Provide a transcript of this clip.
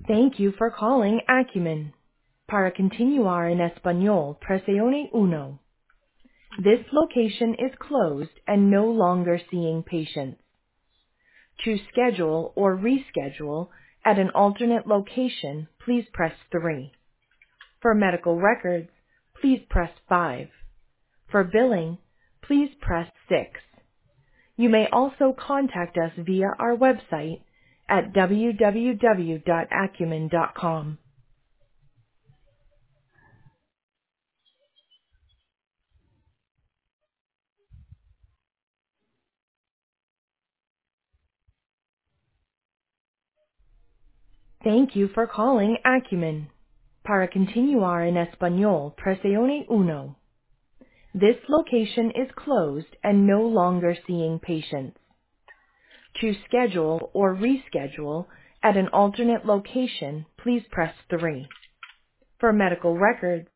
Thank you for calling Acumen. Para continuar en español, presione uno. This location is closed and no longer seeing patients. To schedule or reschedule at an alternate location, please press 3. For medical records, please press 5. For billing, please press 6. You may also contact us via our website at www.acumen.com. Thank you for calling Acumen. Para continuar en español, presione uno. This location is closed and no longer seeing patients. To schedule or reschedule at an alternate location, please press 3. For medical records,